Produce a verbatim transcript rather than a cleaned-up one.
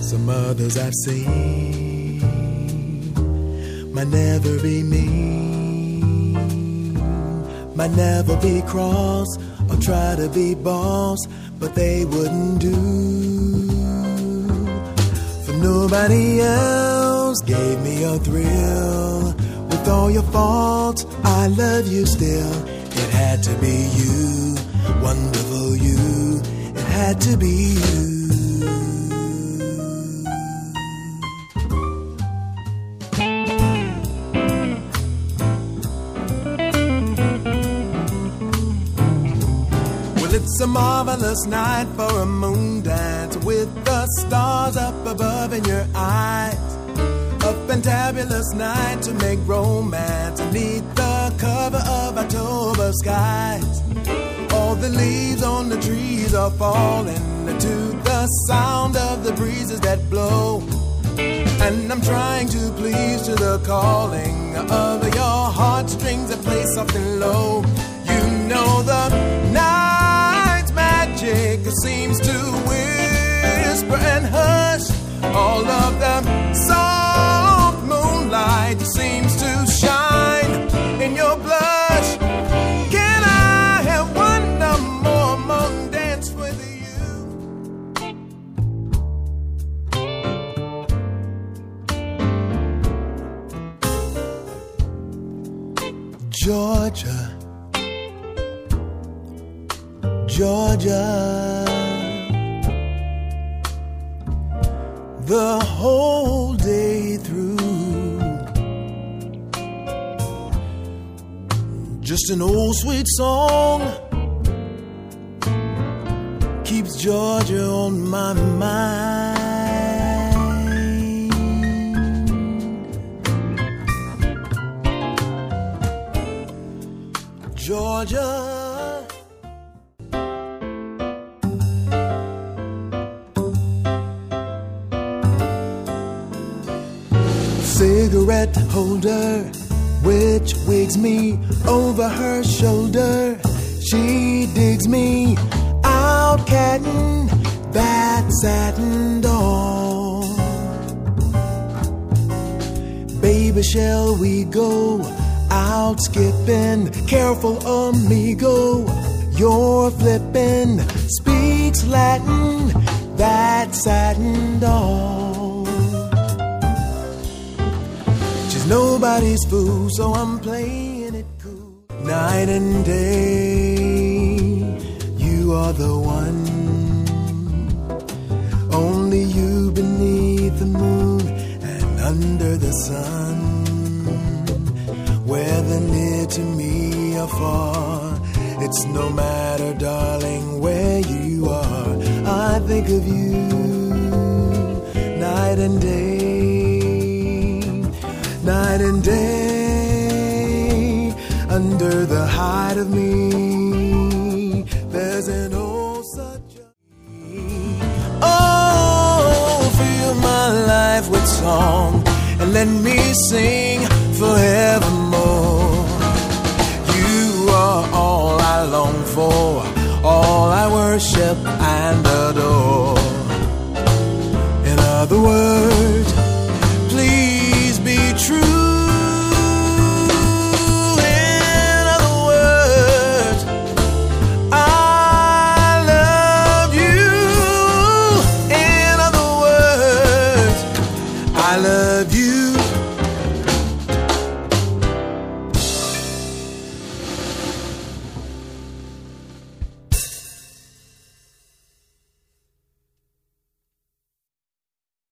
Some others I've seen might never be me, might never be cross or try to be boss, but they wouldn't do. For nobody else gave me a thrill. With all your faults, I love you still. It had to be you, wonderful you. It had to be you. It's a marvelous night for a moon dance with the stars up above in your eyes. A fantabulous night to make romance beneath the cover of October skies. All the leaves on the trees are falling to the sound of the breezes that blow. And I'm trying to please to the calling of your heartstrings that play soft and low. You know the night's magic seems to whisper and hush. All of the soft moonlight seems to shine in your blush. Can I have one more moon dance with you? Georgia, Georgia, the whole day through, just an old sweet song keeps Georgia on my mind. Georgia, cigarette holder, which wigs me over her shoulder. She digs me out catting that satin doll. Baby, shall we go out skipping? Careful, amigo, you're flipping. Speaks Latin, that satin doll. She's nobody's fool, so I'm playing it cool. Night and day, you are the one. Only you beneath the moon and under the sun. Whether near to me or far, it's no matter, darling, where you are. I think of you night and day, night and day. Under the hide of me, there's an oh such a oh, fill my life with song and let me sing forevermore. You are all I long for, all I worship and adore. In other words, please be true. In other words, I love you. In other words, I love you.